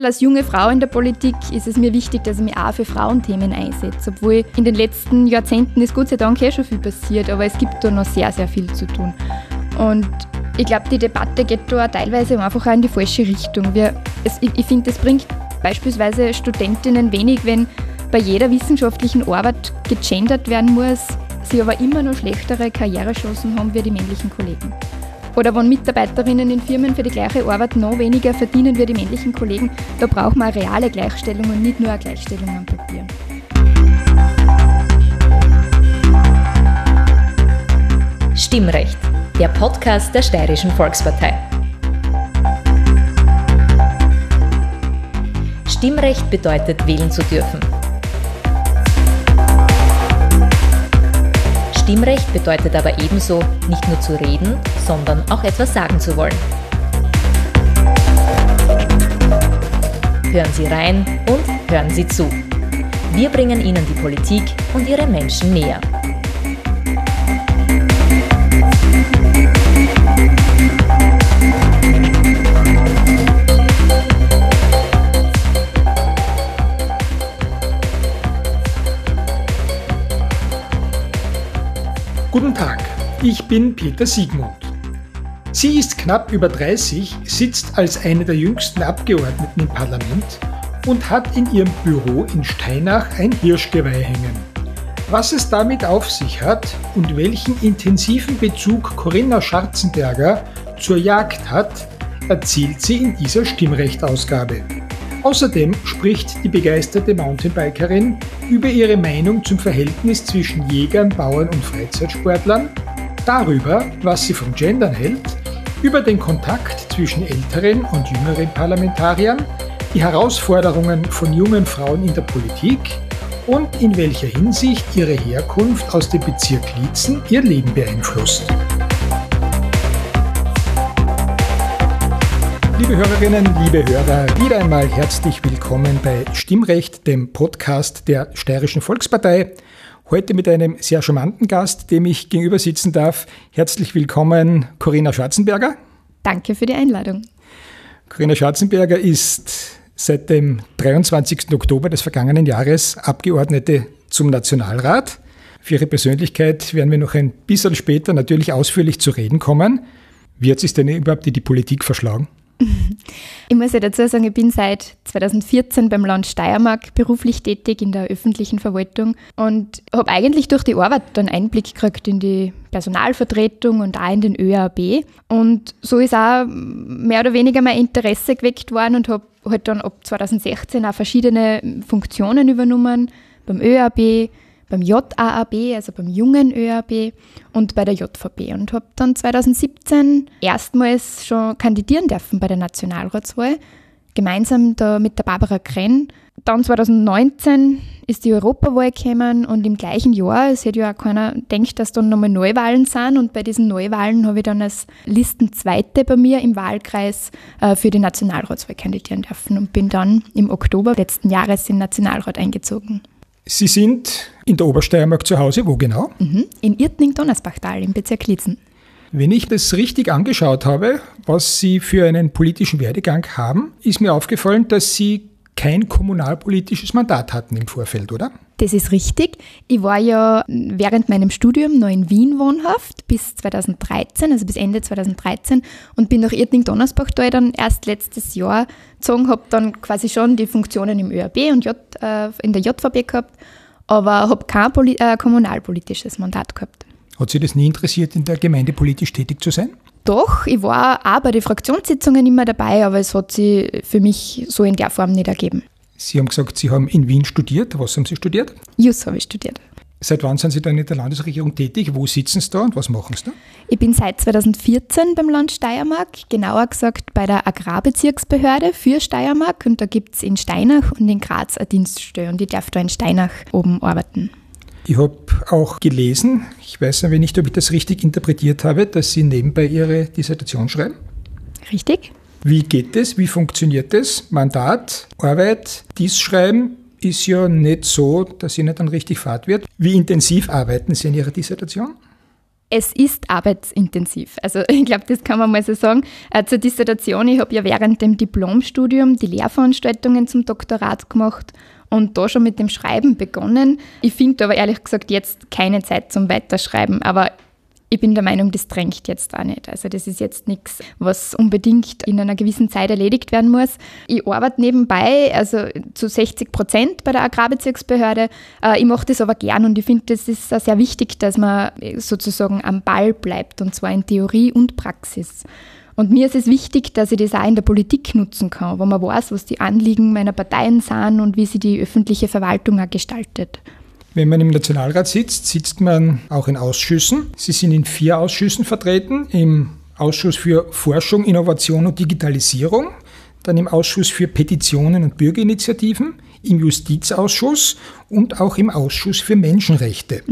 Als junge Frau in der Politik ist es mir wichtig, dass ich mich auch für Frauenthemen einsetze. Obwohl in den letzten Jahrzehnten ist Gott sei Dank schon viel passiert, aber es gibt da noch sehr, sehr viel zu tun. Und ich glaube, die Debatte geht da teilweise einfach auch in die falsche Richtung. Ich finde, es bringt beispielsweise Studentinnen wenig, wenn bei jeder wissenschaftlichen Arbeit gegendert werden muss, sie aber immer noch schlechtere Karrierechancen haben wie die männlichen Kollegen. Oder wenn Mitarbeiterinnen in Firmen für die gleiche Arbeit noch weniger verdienen wie die männlichen Kollegen, da braucht man eine reale Gleichstellung und nicht nur eine Gleichstellung am Papier. Stimmrecht, der Podcast der Steirischen Volkspartei. Stimmrecht bedeutet, wählen zu dürfen. Stimmrecht bedeutet aber ebenso, nicht nur zu reden, sondern auch etwas sagen zu wollen. Hören Sie rein und hören Sie zu. Wir bringen Ihnen die Politik und ihre Menschen näher. Guten Tag, ich bin Peter Siegmund. Sie ist knapp über 30, sitzt als eine der jüngsten Abgeordneten im Parlament und hat in ihrem Büro in Steinach ein Hirschgeweih hängen. Was es damit auf sich hat und welchen intensiven Bezug Corinna Scharzenberger zur Jagd hat, erzählt sie in dieser Stimmrecht-Ausgabe. Außerdem spricht die begeisterte Mountainbikerin über ihre Meinung zum Verhältnis zwischen Jägern, Bauern und Freizeitsportlern, darüber, was sie vom Gendern hält, über den Kontakt zwischen älteren und jüngeren Parlamentariern, die Herausforderungen von jungen Frauen in der Politik und in welcher Hinsicht ihre Herkunft aus dem Bezirk Liezen ihr Leben beeinflusst. Liebe Hörerinnen, liebe Hörer, wieder einmal herzlich willkommen bei Stimmrecht, dem Podcast der Steirischen Volkspartei. Heute mit einem sehr charmanten Gast, dem ich gegenüber sitzen darf. Herzlich willkommen, Corinna Scharzenberger. Danke für die Einladung. Corinna Scharzenberger ist seit dem 23. Oktober des vergangenen Jahres Abgeordnete zum Nationalrat. Für ihre Persönlichkeit werden wir noch ein bisschen später natürlich ausführlich zu reden kommen. Wie hat es denn überhaupt in die Politik verschlagen? Ich muss ja dazu sagen, ich bin seit 2014 beim Land Steiermark beruflich tätig in der öffentlichen Verwaltung und habe eigentlich durch die Arbeit dann Einblick gekriegt in die Personalvertretung und auch in den ÖAB. Und so ist auch mehr oder weniger mein Interesse geweckt worden und habe halt dann ab 2016 auch verschiedene Funktionen übernommen, beim ÖAB, beim JAAB, also beim jungen ÖAB und bei der JVB und habe dann 2017 erstmals schon kandidieren dürfen bei der Nationalratswahl, gemeinsam da mit der Barbara Krenn. Dann 2019 ist die Europawahl gekommen und im gleichen Jahr, es hätte ja auch keiner gedacht, dass dann nochmal Neuwahlen sind und bei diesen Neuwahlen habe ich dann als Listenzweite bei mir im Wahlkreis für die Nationalratswahl kandidieren dürfen und bin dann im Oktober letzten Jahres in den Nationalrat eingezogen. Sie sind in der Obersteiermark zu Hause, wo genau? In Irtning-Donnersbachtal im Bezirk Liezen. Wenn ich das richtig angeschaut habe, was Sie für einen politischen Werdegang haben, ist mir aufgefallen, dass Sie kein kommunalpolitisches Mandat hatten im Vorfeld, oder? Das ist richtig. Ich war ja während meinem Studium noch in Wien wohnhaft bis 2013, also bis Ende 2013 und bin nach Irtning-Donnersbachtal dann erst letztes Jahr gezogen, habe dann quasi schon die Funktionen im ÖAB und in der JVB gehabt, aber habe kein kommunalpolitisches Mandat gehabt. Hat Sie das nie interessiert, in der Gemeinde politisch tätig zu sein? Doch, ich war auch bei den Fraktionssitzungen immer dabei, aber es hat sich für mich so in der Form nicht ergeben. Sie haben gesagt, Sie haben in Wien studiert. Was haben Sie studiert? Jus habe ich studiert. Seit wann sind Sie dann in der Landesregierung tätig? Wo sitzen Sie da und was machen Sie da? Ich bin seit 2014 beim Land Steiermark, genauer gesagt bei der Agrarbezirksbehörde für Steiermark. Und da gibt es in Steinach und in Graz eine Dienststelle und ich darf da in Steinach oben arbeiten. Ich habe auch gelesen, ich weiß aber nicht, ob ich das richtig interpretiert habe, dass Sie nebenbei Ihre Dissertation schreiben. Richtig. Wie geht das? Wie funktioniert das? Mandat, Arbeit, dies schreiben ist ja nicht so, dass Ihnen dann richtig Fahrt wird. Wie intensiv arbeiten Sie an Ihrer Dissertation? Es ist arbeitsintensiv. Also ich glaube, das kann man mal so sagen. Zur Dissertation, ich habe ja während dem Diplomstudium die Lehrveranstaltungen zum Doktorat gemacht und da schon mit dem Schreiben begonnen. Ich finde aber ehrlich gesagt jetzt keine Zeit zum Weiterschreiben, aber ich bin der Meinung, das drängt jetzt auch nicht. Also das ist jetzt nichts, was unbedingt in einer gewissen Zeit erledigt werden muss. Ich arbeite nebenbei, also zu 60% bei der Agrarbezirksbehörde. Ich mache das aber gern und ich finde, das ist auch sehr wichtig, dass man sozusagen am Ball bleibt, und zwar in Theorie und Praxis. Und mir ist es wichtig, dass ich das auch in der Politik nutzen kann, wo man weiß, was die Anliegen meiner Parteien sind und wie sie die öffentliche Verwaltung auch gestaltet. Wenn man im Nationalrat sitzt, sitzt man auch in Ausschüssen. Sie sind in 4 Ausschüssen vertreten, im Ausschuss für Forschung, Innovation und Digitalisierung, dann im Ausschuss für Petitionen und Bürgerinitiativen, im Justizausschuss und auch im Ausschuss für Menschenrechte.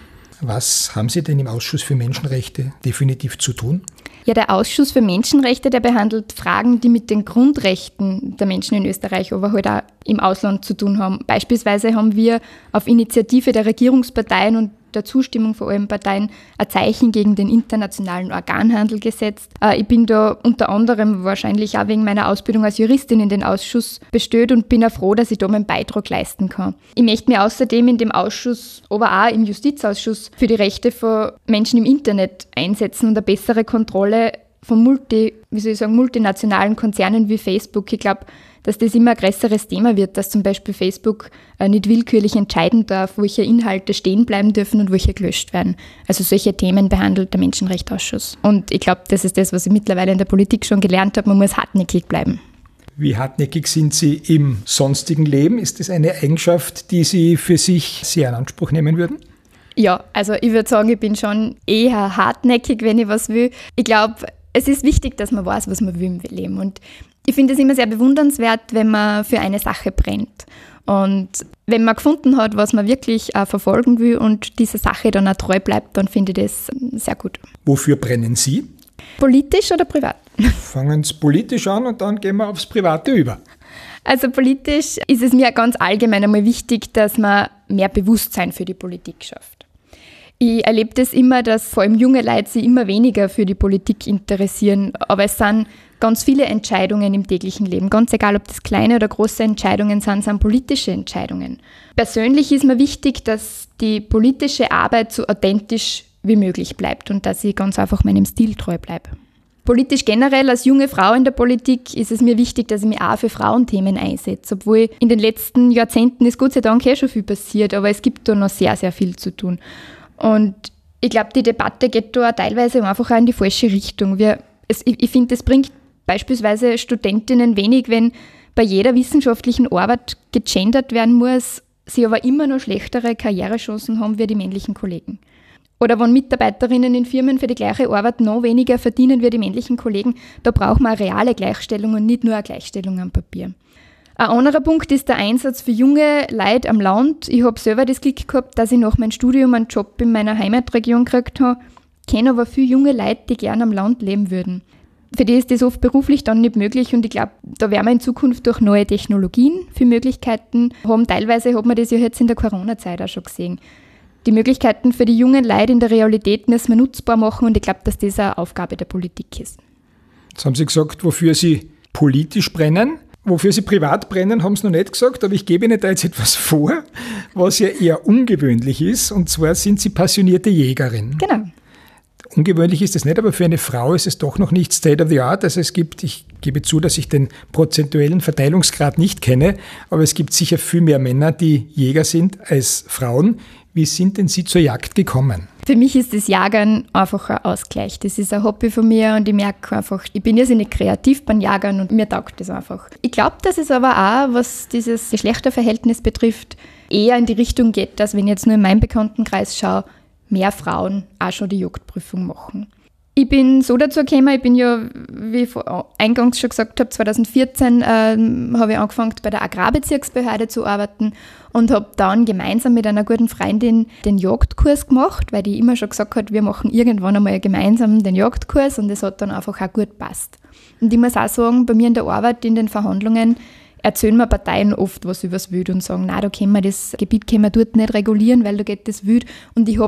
Was haben Sie denn im Ausschuss für Menschenrechte definitiv zu tun? Ja, der Ausschuss für Menschenrechte, der behandelt Fragen, die mit den Grundrechten der Menschen in Österreich, aber halt auch im Ausland zu tun haben. Beispielsweise haben wir auf Initiative der Regierungsparteien und der Zustimmung von allen Parteien ein Zeichen gegen den internationalen Organhandel gesetzt. Ich bin da unter anderem wahrscheinlich auch wegen meiner Ausbildung als Juristin in den Ausschuss bestellt und bin auch froh, dass ich da meinen Beitrag leisten kann. Ich möchte mich außerdem in dem Ausschuss, aber auch im Justizausschuss für die Rechte von Menschen im Internet einsetzen und eine bessere Kontrolle von multinationalen Konzernen wie Facebook. Ich glaube, dass das immer ein größeres Thema wird, dass zum Beispiel Facebook nicht willkürlich entscheiden darf, welche Inhalte stehen bleiben dürfen und welche gelöscht werden. Also solche Themen behandelt der Menschenrechtsausschuss. Und ich glaube, das ist das, was ich mittlerweile in der Politik schon gelernt habe. Man muss hartnäckig bleiben. Wie hartnäckig sind Sie im sonstigen Leben? Ist das eine Eigenschaft, die Sie für sich sehr in Anspruch nehmen würden? Ja, also ich würde sagen, ich bin schon eher hartnäckig, wenn ich was will. Ich glaube, es ist wichtig, dass man weiß, was man will im Leben. Und ich finde es immer sehr bewundernswert, wenn man für eine Sache brennt. Und wenn man gefunden hat, was man wirklich verfolgen will und dieser Sache dann auch treu bleibt, dann finde ich das sehr gut. Wofür brennen Sie? Politisch oder privat? Fangen Sie politisch an und dann gehen wir aufs Private über. Also politisch ist es mir ganz allgemein einmal wichtig, dass man mehr Bewusstsein für die Politik schafft. Ich erlebe das immer, dass vor allem junge Leute sich immer weniger für die Politik interessieren, aber es sind ganz viele Entscheidungen im täglichen Leben, ganz egal, ob das kleine oder große Entscheidungen sind politische Entscheidungen. Persönlich ist mir wichtig, dass die politische Arbeit so authentisch wie möglich bleibt und dass ich ganz einfach meinem Stil treu bleibe. Politisch generell als junge Frau in der Politik ist es mir wichtig, dass ich mich auch für Frauenthemen einsetze, obwohl in den letzten Jahrzehnten ist Gott sei Dank schon viel passiert, aber es gibt da noch sehr, sehr viel zu tun. Und ich glaube, die Debatte geht da teilweise einfach auch in die falsche Richtung. Ich finde, es bringt beispielsweise Studentinnen wenig, wenn bei jeder wissenschaftlichen Arbeit gegendert werden muss, sie aber immer noch schlechtere Karrierechancen haben wie die männlichen Kollegen. Oder wenn Mitarbeiterinnen in Firmen für die gleiche Arbeit noch weniger verdienen wie die männlichen Kollegen, da braucht man eine reale Gleichstellung und nicht nur eine Gleichstellung am Papier. Ein anderer Punkt ist der Einsatz für junge Leute am Land. Ich habe selber das Glück gehabt, dass ich nach meinem Studium einen Job in meiner Heimatregion gekriegt habe, kenne aber viele junge Leute, die gerne am Land leben würden. Für die ist das oft beruflich dann nicht möglich und ich glaube, da werden wir in Zukunft durch neue Technologien viele Möglichkeiten haben. Teilweise hat man das ja jetzt in der Corona-Zeit auch schon gesehen. Die Möglichkeiten für die jungen Leute in der Realität müssen wir nutzbar machen und ich glaube, dass das eine Aufgabe der Politik ist. Jetzt haben Sie gesagt, wofür Sie politisch brennen. Wofür Sie privat brennen, haben Sie noch nicht gesagt, aber ich gebe Ihnen da jetzt etwas vor, was ja eher ungewöhnlich ist. Und zwar sind Sie passionierte Jägerin. Genau. Ungewöhnlich ist es nicht, aber für eine Frau ist es doch noch nicht State of the Art. Also ich gebe zu, dass ich den prozentuellen Verteilungsgrad nicht kenne, aber es gibt sicher viel mehr Männer, die Jäger sind, als Frauen. Wie sind denn Sie zur Jagd gekommen? Für mich ist das Jagern einfach ein Ausgleich. Das ist ein Hobby von mir und ich merke einfach, ich bin irrsinnig kreativ beim Jagern und mir taugt das einfach. Ich glaube, dass es aber auch, was dieses Geschlechterverhältnis betrifft, eher in die Richtung geht, dass, wenn ich jetzt nur in meinem Bekanntenkreis schaue, mehr Frauen auch schon die Jagdprüfung machen. Ich bin so dazu gekommen, ich bin ja, wie ich eingangs schon gesagt habe, 2014 habe ich angefangen, bei der Agrarbezirksbehörde zu arbeiten und habe dann gemeinsam mit einer guten Freundin den Jagdkurs gemacht, weil die immer schon gesagt hat, wir machen irgendwann einmal gemeinsam den Jagdkurs und das hat dann einfach auch gut gepasst. Und ich muss auch sagen, bei mir in der Arbeit, in den Verhandlungen, erzählen mir Parteien oft was über das Wild und sagen, nein, da können wir das Gebiet dort nicht regulieren, weil da geht das Wild. Und ich habe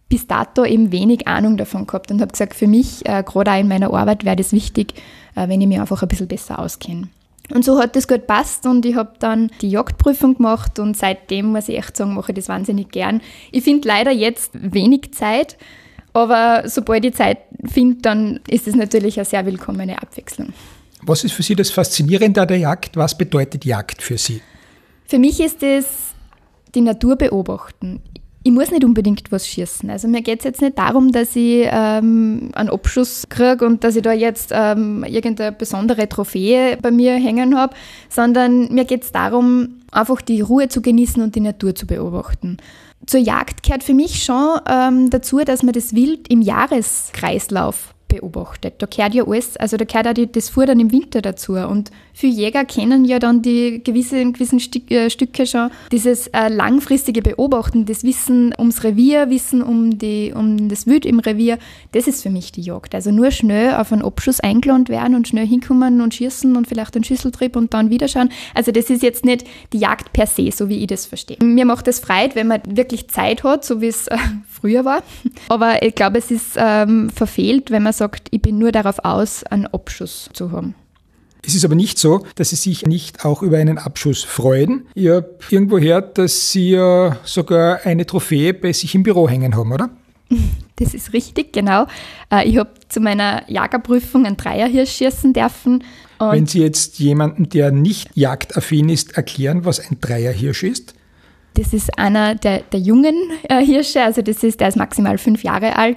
bis dato eben wenig Ahnung davon gehabt und habe gesagt, für mich, gerade auch in meiner Arbeit, wäre das wichtig, wenn ich mich einfach ein bisschen besser auskenne. Und so hat das gut gepasst und ich habe dann die Jagdprüfung gemacht und seitdem, muss ich echt sagen, mache ich das wahnsinnig gern. Ich finde leider jetzt wenig Zeit, aber sobald ich Zeit finde, dann ist es natürlich eine sehr willkommene Abwechslung. Was ist für Sie das Faszinierende an der Jagd? Was bedeutet Jagd für Sie? Für mich ist es die Natur beobachten. Ich muss nicht unbedingt was schießen. Also mir geht es jetzt nicht darum, dass ich einen Abschuss kriege und dass ich da jetzt irgendeine besondere Trophäe bei mir hängen habe, sondern mir geht es darum, einfach die Ruhe zu genießen und die Natur zu beobachten. Zur Jagd gehört für mich schon dazu, dass man das Wild im Jahreskreislauf beobachtet. Da gehört ja alles, also da gehört auch das Futtern im Winter dazu. Und viele Jäger kennen ja dann die gewissen Stücke schon. Dieses langfristige Beobachten, das Wissen ums Revier, Wissen um das Wild im Revier, das ist für mich die Jagd. Also nur schnell auf einen Abschuss eingeladen werden und schnell hinkommen und schießen und vielleicht einen Schüsseltrieb und dann wieder schauen. Also das ist jetzt nicht die Jagd per se, so wie ich das verstehe. Mir macht es Freude, wenn man wirklich Zeit hat, so wie es früher war. Aber ich glaube, es ist verfehlt, wenn man sagt, ich bin nur darauf aus, einen Abschuss zu haben. Es ist aber nicht so, dass Sie sich nicht auch über einen Abschuss freuen. Ich habe irgendwo gehört, dass Sie ja sogar eine Trophäe bei sich im Büro hängen haben, oder? Das ist richtig, genau. Ich habe zu meiner Jägerprüfung einen Dreierhirsch schießen dürfen. Wenn Sie jetzt jemanden, der nicht jagdaffin ist, erklären, was ein Dreierhirsch ist? Das ist einer der jungen Hirsche, also der ist maximal 5 Jahre alt.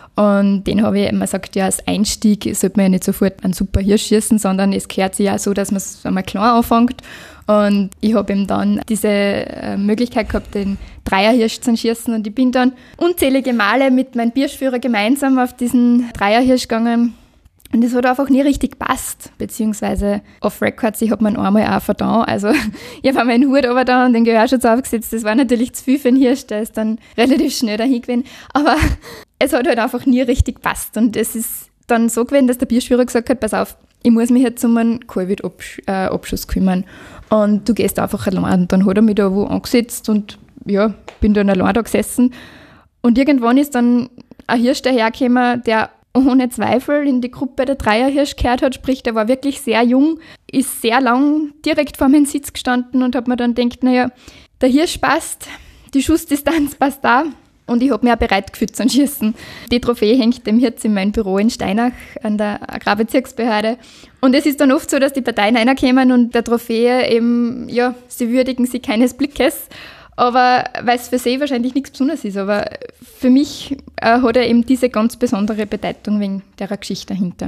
Und den habe ich, man sagt ja, als Einstieg sollte man ja nicht sofort einen super Hirsch schießen, sondern es gehört sich ja so, dass man es einmal klein anfängt. Und ich habe ihm dann diese Möglichkeit gehabt, den Dreierhirsch zu schießen. Und ich bin dann unzählige Male mit meinem Birschführer gemeinsam auf diesen Dreierhirsch gegangen. Und das hat einfach nie richtig gepasst, beziehungsweise off-Records, ich habe mir einmal auch vertan. Also ich habe einmal einen Hut runter da und den Gehörschutz aufgesetzt. Das war natürlich zu viel für einen Hirsch, der ist dann relativ schnell dahin gewesen. Aber es hat halt einfach nie richtig gepasst. Und es ist dann so gewesen, dass der Birschführer gesagt hat, pass auf, ich muss mich jetzt um einen Kohlwildabschuss kümmern. Und du gehst einfach allein. Und dann hat er mich da wo angesetzt und ja, bin dann allein da gesessen. Und irgendwann ist dann ein Hirsch dahergekommen, der ohne Zweifel in die Gruppe der Dreierhirsch gehört hat, sprich, der war wirklich sehr jung, ist sehr lang direkt vor meinem Sitz gestanden und hat mir dann gedacht, naja, der Hirsch passt, die Schussdistanz passt da und ich habe mich auch bereit gefühlt zum Schießen. Die Trophäe hängt dem jetzt in meinem Büro in Steinach an der Agrarbezirksbehörde und es ist dann oft so, dass die Parteien reinkommen und der Trophäe eben, ja, sie würdigen sie keines Blickes. Aber weil es für sie wahrscheinlich nichts Besonderes ist. Aber für mich hat er eben diese ganz besondere Bedeutung wegen der Geschichte dahinter.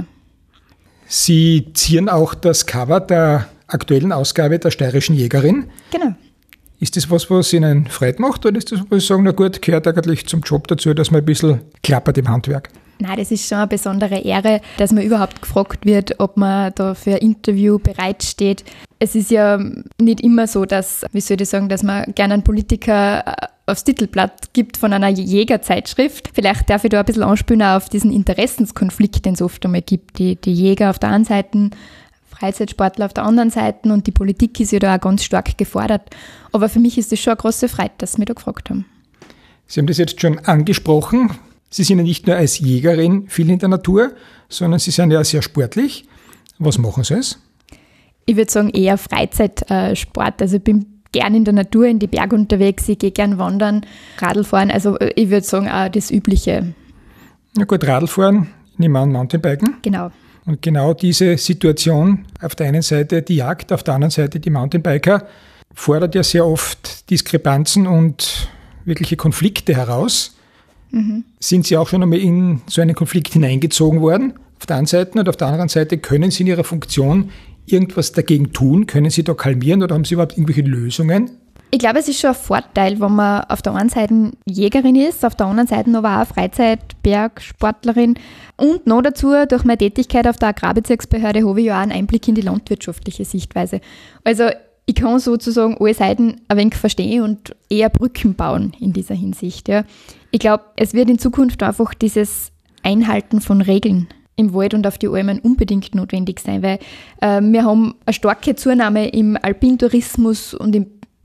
Sie zieren auch das Cover der aktuellen Ausgabe der Steirischen Jägerin. Genau. Ist das was Ihnen Freude macht? Oder ist das, wo Sie sagen, na gut, gehört eigentlich zum Job dazu, dass man ein bisschen klappert im Handwerk? Nein, das ist schon eine besondere Ehre, dass man überhaupt gefragt wird, ob man da für ein Interview bereitsteht. Es ist ja nicht immer so, dass, wie soll ich sagen, dass man gerne einen Politiker aufs Titelblatt gibt von einer Jägerzeitschrift. Vielleicht darf ich da ein bisschen anspielen auf diesen Interessenskonflikt, den es oft einmal gibt. Die Jäger auf der einen Seite, Freizeitsportler auf der anderen Seite und die Politik ist ja da auch ganz stark gefordert. Aber für mich ist das schon eine große Freude, dass Sie mich da gefragt haben. Sie haben das jetzt schon angesprochen. Sie sind ja nicht nur als Jägerin viel in der Natur, sondern Sie sind ja sehr sportlich. Was machen Sie es? Ich würde sagen, eher Freizeitsport. Also ich bin gern in der Natur, in die Berge unterwegs, ich gehe gern wandern, Radl fahren. Also ich würde sagen, auch das Übliche. Na gut, Radl fahren, ich nehme an, Mountainbiken. Genau. Und genau diese Situation, auf der einen Seite die Jagd, auf der anderen Seite die Mountainbiker, fordert ja sehr oft Diskrepanzen und wirkliche Konflikte heraus. Mhm. Sind Sie auch schon einmal in so einen Konflikt hineingezogen worden? Auf der einen Seite und auf der anderen Seite, können Sie in Ihrer Funktion irgendwas dagegen tun? Können Sie da kalmieren oder haben Sie überhaupt irgendwelche Lösungen? Ich glaube, es ist schon ein Vorteil, wenn man auf der einen Seite Jägerin ist, auf der anderen Seite aber auch Freizeitbergsportlerin und noch dazu, durch meine Tätigkeit auf der Agrarbezirksbehörde habe ich ja auch einen Einblick in die landwirtschaftliche Sichtweise. Also ich kann sozusagen alle Seiten ein wenig verstehen und eher Brücken bauen in dieser Hinsicht. Ja. Ich glaube, es wird in Zukunft einfach dieses Einhalten von Regeln im Wald und auf die Almen unbedingt notwendig sein, weil wir haben eine starke Zunahme im Alpintourismus und im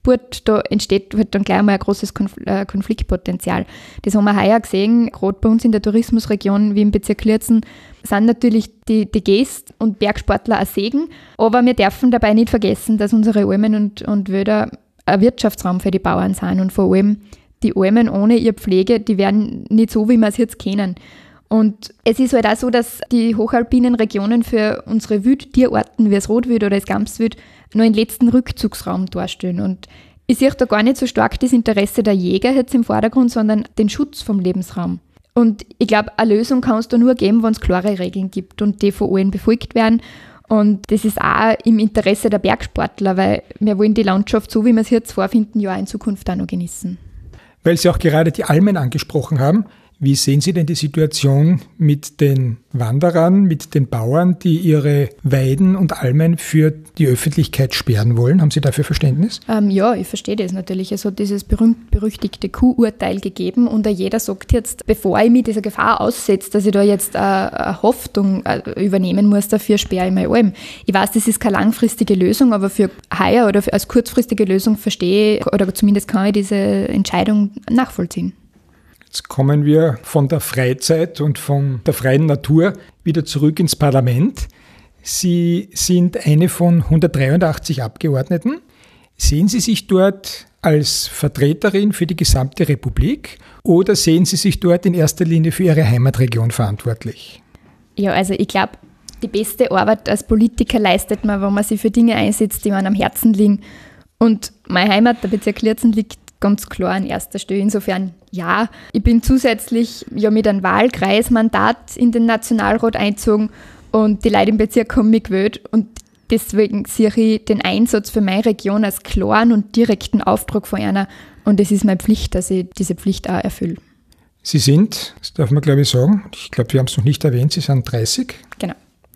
spürt, da entsteht halt dann gleich mal ein großes Konfliktpotenzial. Das haben wir heuer gesehen, gerade bei uns in der Tourismusregion wie im Bezirk Lierzen, sind natürlich die Gäste und Bergsportler ein Segen, aber wir dürfen dabei nicht vergessen, dass unsere Almen und Wälder ein Wirtschaftsraum für die Bauern sind und vor allem die Almen ohne ihre Pflege, die werden nicht so, wie wir es jetzt kennen. Und es ist halt auch so, dass die hochalpinen Regionen für unsere Wildtierarten wie das Rotwild oder das Gamswild nur einen letzten Rückzugsraum darstellen. Und ich sehe da gar nicht so stark das Interesse der Jäger jetzt im Vordergrund, sondern den Schutz vom Lebensraum. Und ich glaube, eine Lösung kann es da nur geben, wenn es klare Regeln gibt und die von allen befolgt werden. Und das ist auch im Interesse der Bergsportler, weil wir wollen die Landschaft, so wie wir es jetzt vorfinden, ja in Zukunft auch noch genießen. Weil Sie auch gerade die Almen angesprochen haben, wie sehen Sie denn die Situation mit den Wanderern, mit den Bauern, die ihre Weiden und Almen für die Öffentlichkeit sperren wollen? Haben Sie dafür Verständnis? Ja, ich verstehe das natürlich. Es hat dieses berühmt-berüchtigte Kuh-Urteil gegeben und jeder sagt jetzt, bevor ich mich dieser Gefahr aussetze, dass ich da jetzt eine Haftung übernehmen muss, dafür sperre ich meine Alm. Ich weiß, das ist keine langfristige Lösung, aber für heuer oder als kurzfristige Lösung verstehe ich, oder zumindest kann ich diese Entscheidung nachvollziehen. Jetzt kommen wir von der Freizeit und von der freien Natur wieder zurück ins Parlament. Sie sind eine von 183 Abgeordneten. Sehen Sie sich dort als Vertreterin für die gesamte Republik oder sehen Sie sich dort in erster Linie für Ihre Heimatregion verantwortlich? Ja, also ich glaube, die beste Arbeit als Politiker leistet man, wenn man sich für Dinge einsetzt, die einem am Herzen liegen. Und meine Heimat, der Bezirk Lierzen, liegt ganz klar an erster Stelle. Insofern ja. Ich bin zusätzlich ja mit einem Wahlkreismandat in den Nationalrat eingezogen und die Leute im Bezirk haben mich gewählt und deswegen sehe ich den Einsatz für meine Region als klaren und direkten Auftrag von einer und es ist meine Pflicht, dass ich diese Pflicht auch erfülle. Sie sind, das darf man glaube ich sagen, ich glaube wir haben es noch nicht erwähnt, Sie sind 30. Genau.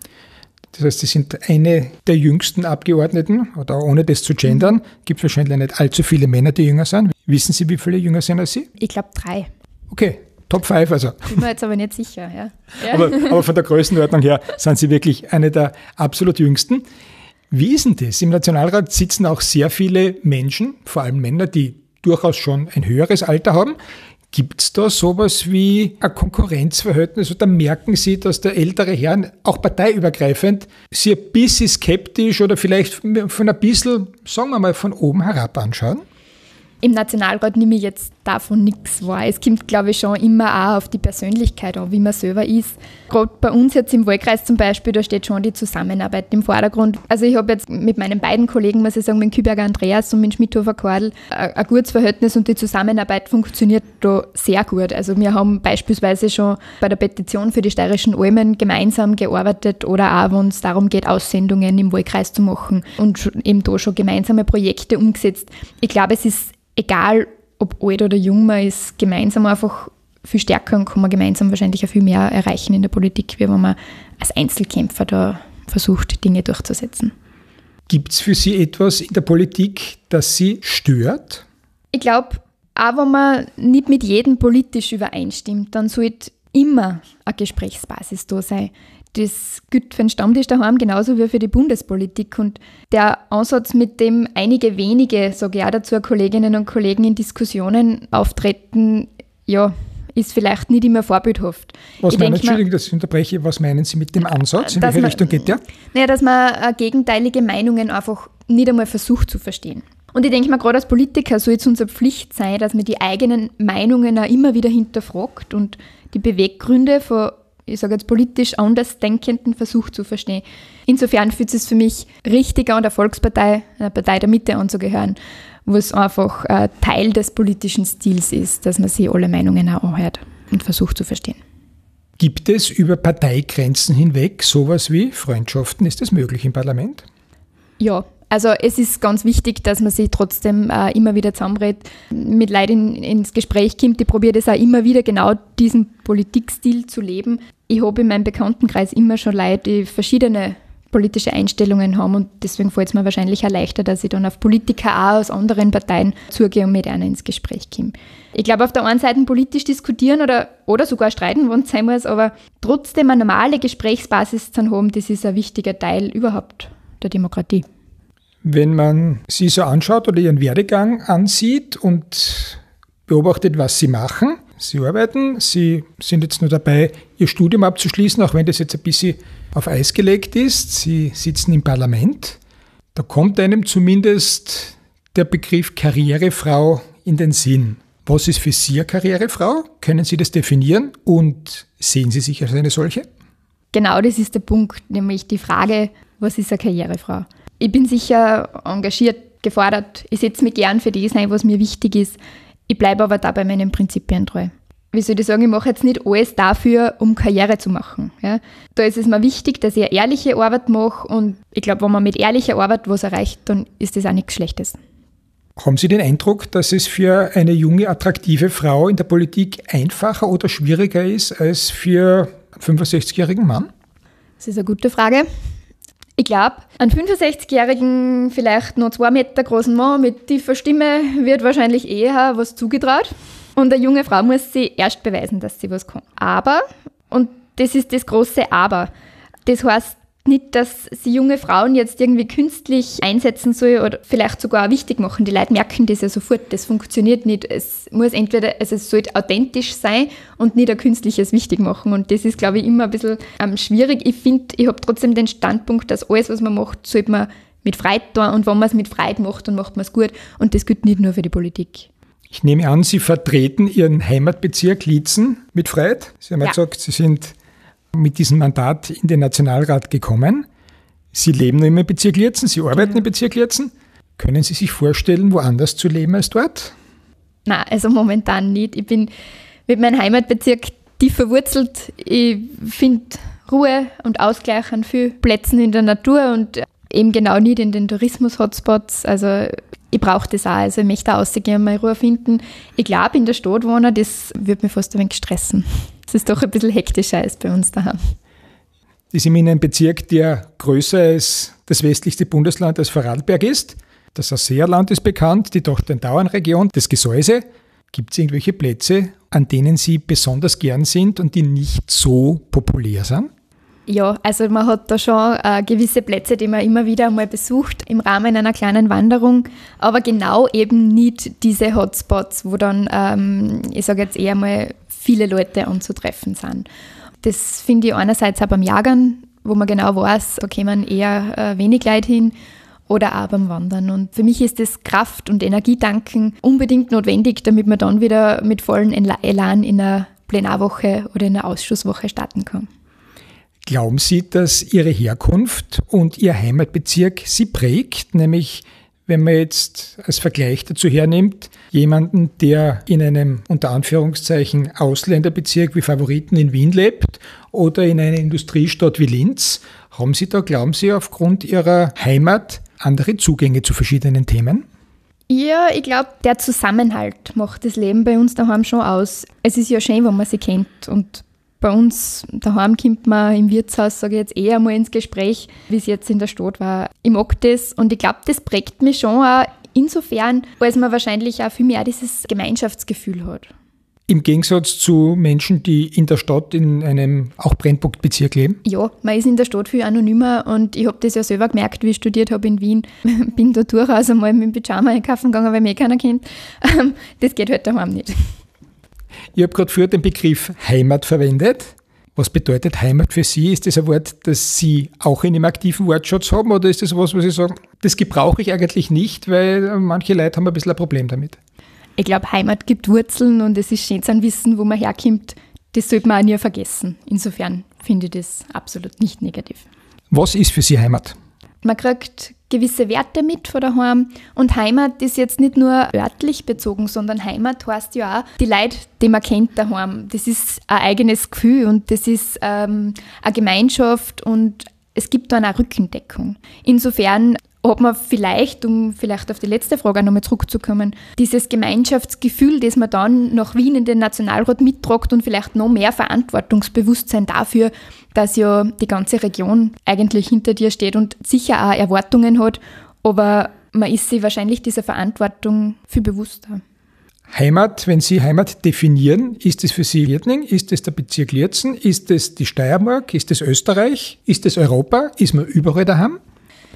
Das heißt, Sie sind eine der jüngsten Abgeordneten, oder ohne das zu gendern, gibt es wahrscheinlich nicht allzu viele Männer, die jünger sind. Wissen Sie, wie viele jünger sind als Sie? Ich glaube 3. Okay, Top 5 also. Bin mir jetzt aber nicht sicher. Ja. Aber von der Größenordnung her sind Sie wirklich eine der absolut jüngsten. Wie ist denn das? Im Nationalrat sitzen auch sehr viele Menschen, vor allem Männer, die durchaus schon ein höheres Alter haben. Gibt es da sowas wie ein Konkurrenzverhältnis oder merken Sie, dass der ältere Herr, auch parteiübergreifend, Sie ein bisschen skeptisch oder vielleicht von ein bisschen, sagen wir mal, von oben herab anschauen? Im Nationalrat nehme ich jetzt davon nichts wahr. Es kommt, glaube ich, schon immer auch auf die Persönlichkeit an, wie man selber ist. Gerade bei uns jetzt im Wahlkreis zum Beispiel, da steht schon die Zusammenarbeit im Vordergrund. Also ich habe jetzt mit meinen beiden Kollegen, muss ich sagen, mit Küberger Andreas und mit Schmidhofer Kordl, ein gutes Verhältnis und die Zusammenarbeit funktioniert da sehr gut. Also wir haben beispielsweise schon bei der Petition für die steirischen Almen gemeinsam gearbeitet oder auch, wenn es darum geht, Aussendungen im Wahlkreis zu machen und eben da schon gemeinsame Projekte umgesetzt. Ich glaube, es ist egal, ob alt oder jung man ist, gemeinsam einfach viel stärker und kann man gemeinsam wahrscheinlich auch viel mehr erreichen in der Politik, wie wenn man als Einzelkämpfer da versucht, Dinge durchzusetzen. Gibt es für Sie etwas in der Politik, das Sie stört? Ich glaube, auch wenn man nicht mit jedem politisch übereinstimmt, dann sollte immer eine Gesprächsbasis da sein. Das gilt für den Stammtisch daheim genauso wie für die Bundespolitik. Und der Ansatz, mit dem einige wenige, sage ich auch dazu, Kolleginnen und Kollegen in Diskussionen auftreten, ja, ist vielleicht nicht immer vorbildhaft. Entschuldigung, dass ich unterbreche, was meinen Sie mit dem Ansatz? In welche Richtung geht der? Naja, dass man gegenteilige Meinungen einfach nicht einmal versucht zu verstehen. Und ich denke mal, gerade als Politiker soll es unsere Pflicht sein, dass man die eigenen Meinungen auch immer wieder hinterfragt und die Beweggründe von, ich sage jetzt politisch Andersdenkenden, versucht zu verstehen. Insofern fühlt es für mich richtiger, der Volkspartei, einer Partei der Mitte anzugehören, wo es einfach Teil des politischen Stils ist, dass man sich alle Meinungen auch anhört und versucht zu verstehen. Gibt es über Parteigrenzen hinweg sowas wie Freundschaften? Ist das möglich im Parlament? Ja. Also es ist ganz wichtig, dass man sich trotzdem immer wieder zusammenredet, mit Leuten ins Gespräch kommt. Ich probiere das auch immer wieder, genau diesen Politikstil zu leben. Ich habe in meinem Bekanntenkreis immer schon Leute, die verschiedene politische Einstellungen haben und deswegen fällt es mir wahrscheinlich auch leichter, dass ich dann auf Politiker auch aus anderen Parteien zugehe und mit einer ins Gespräch komme. Ich glaube, auf der einen Seite politisch diskutieren oder sogar streiten, wenn es sein muss, aber trotzdem eine normale Gesprächsbasis zu haben, das ist ein wichtiger Teil überhaupt der Demokratie. Wenn man Sie so anschaut oder Ihren Werdegang ansieht und beobachtet, was Sie machen, Sie arbeiten, Sie sind jetzt nur dabei, Ihr Studium abzuschließen, auch wenn das jetzt ein bisschen auf Eis gelegt ist. Sie sitzen im Parlament. Da kommt einem zumindest der Begriff Karrierefrau in den Sinn. Was ist für Sie eine Karrierefrau? Können Sie das definieren und sehen Sie sich als eine solche? Genau, das ist der Punkt, nämlich die Frage, was ist eine Karrierefrau? Ich bin sicher engagiert, gefordert. Ich setze mich gern für das ein, was mir wichtig ist. Ich bleibe aber dabei meinen Prinzipien treu. Wie soll ich sagen, ich mache jetzt nicht alles dafür, um Karriere zu machen. Ja? Da ist es mir wichtig, dass ich eine ehrliche Arbeit mache und ich glaube, wenn man mit ehrlicher Arbeit was erreicht, dann ist das auch nichts Schlechtes. Haben Sie den Eindruck, dass es für eine junge, attraktive Frau in der Politik einfacher oder schwieriger ist als für einen 65-jährigen Mann? Das ist eine gute Frage. Ich glaube, einen 65-jährigen, vielleicht noch 2 Meter großen Mann mit tiefer Stimme wird wahrscheinlich eher was zugetraut. Und eine junge Frau muss sich erst beweisen, dass sie was kann. Aber, und das ist das große Aber, das heißt nicht, dass sie junge Frauen jetzt irgendwie künstlich einsetzen soll oder vielleicht sogar auch wichtig machen. Die Leute merken das ja sofort, das funktioniert nicht. Es muss entweder, also es sollte authentisch sein und nicht ein künstliches wichtig machen. Und das ist, glaube ich, immer ein bisschen schwierig. Ich finde, ich habe trotzdem den Standpunkt, dass alles, was man macht, sollte man mit Freude tun. Und wenn man es mit Freude macht, dann macht man es gut. Und das gilt nicht nur für die Politik. Ich nehme an, Sie vertreten Ihren Heimatbezirk Liezen mit Freude. Sie haben ja gesagt, Sie sind mit diesem Mandat in den Nationalrat gekommen. Sie leben nur im Bezirk Liezen, Sie arbeiten im Bezirk Liezen. Können Sie sich vorstellen, woanders zu leben als dort? Nein, also momentan nicht. Ich bin mit meinem Heimatbezirk tief verwurzelt. Ich finde Ruhe und Ausgleich an vielen Plätzen in der Natur und eben genau nicht in den Tourismus-Hotspots. Also ich brauche das auch. Also ich möchte auch rausgehen, mal Ruhe finden. Ich glaube, in der Stadt wohnen, das würde mich fast ein wenig stressen. Das ist doch ein bisschen hektischer als bei uns daheim. Sie sind in einem Bezirk, der größer als das westlichste Bundesland, das Vorarlberg ist. Das Ausseerland ist bekannt, die Tochtern-Tauern-Region, das Gesäuse. Gibt es irgendwelche Plätze, an denen Sie besonders gern sind und die nicht so populär sind? Ja, also man hat da schon gewisse Plätze, die man immer wieder einmal besucht im Rahmen einer kleinen Wanderung, aber genau eben nicht diese Hotspots, wo dann, ich sage jetzt eher mal, viele Leute anzutreffen sind. Das finde ich einerseits auch beim Jagern, wo man genau weiß, da kommen eher wenig Leute hin, oder auch beim Wandern. Und für mich ist das Kraft- und Energietanken unbedingt notwendig, damit man dann wieder mit vollem Elan in einer Plenarwoche oder in einer Ausschusswoche starten kann. Glauben Sie, dass Ihre Herkunft und Ihr Heimatbezirk Sie prägt? Nämlich, wenn man jetzt als Vergleich dazu hernimmt, jemanden, der in einem unter Anführungszeichen Ausländerbezirk wie Favoriten in Wien lebt oder in einer Industriestadt wie Linz, haben Sie da, glauben Sie, aufgrund Ihrer Heimat andere Zugänge zu verschiedenen Themen? Ja, ich glaube, der Zusammenhalt macht das Leben bei uns daheim schon aus. Es ist ja schön, wenn man sie kennt und bei uns daheim kommt man im Wirtshaus, sage ich jetzt, eher mal ins Gespräch, wie es jetzt in der Stadt war. Ich mag das und ich glaube, das prägt mich schon auch insofern, als man wahrscheinlich auch viel mehr dieses Gemeinschaftsgefühl hat. Im Gegensatz zu Menschen, die in der Stadt in einem auch Brennpunktbezirk leben? Ja, man ist in der Stadt viel anonymer und ich habe das ja selber gemerkt, wie ich studiert habe in Wien. Bin da durchaus einmal mit dem Pyjama einkaufen gegangen, weil mich keiner kennt. Das geht halt daheim nicht. Ich habe gerade früher den Begriff Heimat verwendet. Was bedeutet Heimat für Sie? Ist das ein Wort, das Sie auch in dem aktiven Wortschatz haben oder ist das was, wo Sie sagen, das gebrauche ich eigentlich nicht, weil manche Leute haben ein bisschen ein Problem damit? Ich glaube, Heimat gibt Wurzeln und es ist schön zu wissen, wo man herkommt. Das sollte man auch nie vergessen. Insofern finde ich das absolut nicht negativ. Was ist für Sie Heimat? Man kriegt gewisse Werte mit von daheim und Heimat ist jetzt nicht nur örtlich bezogen, sondern Heimat heißt ja auch die Leute, die man kennt daheim. Das ist ein eigenes Gefühl und das ist eine Gemeinschaft und es gibt dann auch Rückendeckung. Insofern hat man vielleicht, um vielleicht auf die letzte Frage nochmal zurückzukommen, dieses Gemeinschaftsgefühl, das man dann nach Wien in den Nationalrat mittragt und vielleicht noch mehr Verantwortungsbewusstsein dafür, dass ja die ganze Region eigentlich hinter dir steht und sicher auch Erwartungen hat, aber man ist sich wahrscheinlich dieser Verantwortung viel bewusster. Heimat, wenn Sie Heimat definieren, ist es für Sie Lietning? Ist es der Bezirk Liezen? Ist es die Steiermark? Ist es Österreich? Ist es Europa? Ist man überall daheim?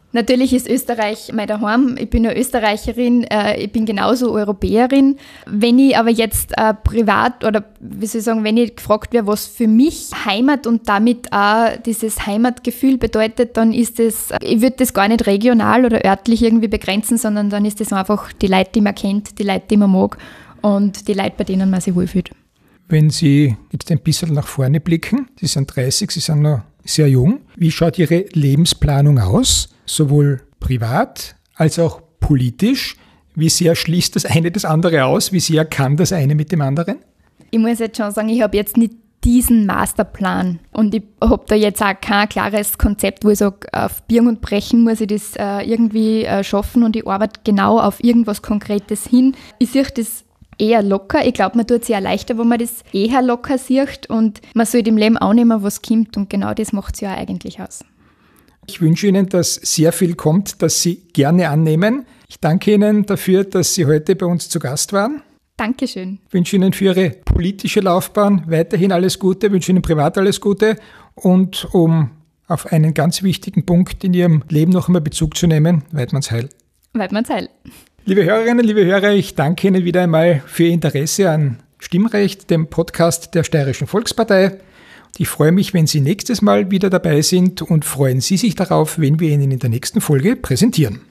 Natürlich ist Österreich mein Daheim. Ich bin eine Österreicherin, ich bin genauso Europäerin. Wenn ich aber jetzt privat oder wenn ich gefragt werde, was für mich Heimat und damit auch dieses Heimatgefühl bedeutet, dann ist es, ich würde das gar nicht regional oder örtlich irgendwie begrenzen, sondern dann ist es einfach die Leute, die man kennt, die Leute, die man mag und die Leute, bei denen man sich wohlfühlt. Wenn Sie jetzt ein bisschen nach vorne blicken, Sie sind 30, Sie sind noch sehr jung. Wie schaut Ihre Lebensplanung aus, sowohl privat als auch politisch? Wie sehr schließt das eine das andere aus? Wie sehr kann das eine mit dem anderen? Ich muss jetzt schon sagen, ich habe jetzt nicht diesen Masterplan und ich habe da jetzt auch kein klares Konzept, wo ich sage, auf Biegen und Brechen muss ich das irgendwie schaffen und ich arbeite genau auf irgendwas Konkretes hin. Ich sehe das eher locker. Ich glaube, man tut es sich auch leichter, wenn man das eher locker sieht und man soll im Leben auch nehmen, was kommt und genau das macht es ja eigentlich aus. Ich wünsche Ihnen, dass sehr viel kommt, das Sie gerne annehmen. Ich danke Ihnen dafür, dass Sie heute bei uns zu Gast waren. Dankeschön. Ich wünsche Ihnen für Ihre politische Laufbahn weiterhin alles Gute, wünsche Ihnen privat alles Gute und um auf einen ganz wichtigen Punkt in Ihrem Leben noch einmal Bezug zu nehmen, Weidmannsheil. Weidmannsheil. Liebe Hörerinnen, liebe Hörer, ich danke Ihnen wieder einmal für Ihr Interesse an Stimmrecht, dem Podcast der Steirischen Volkspartei. Ich freue mich, wenn Sie nächstes Mal wieder dabei sind und freuen Sie sich darauf, wenn wir Ihnen in der nächsten Folge präsentieren.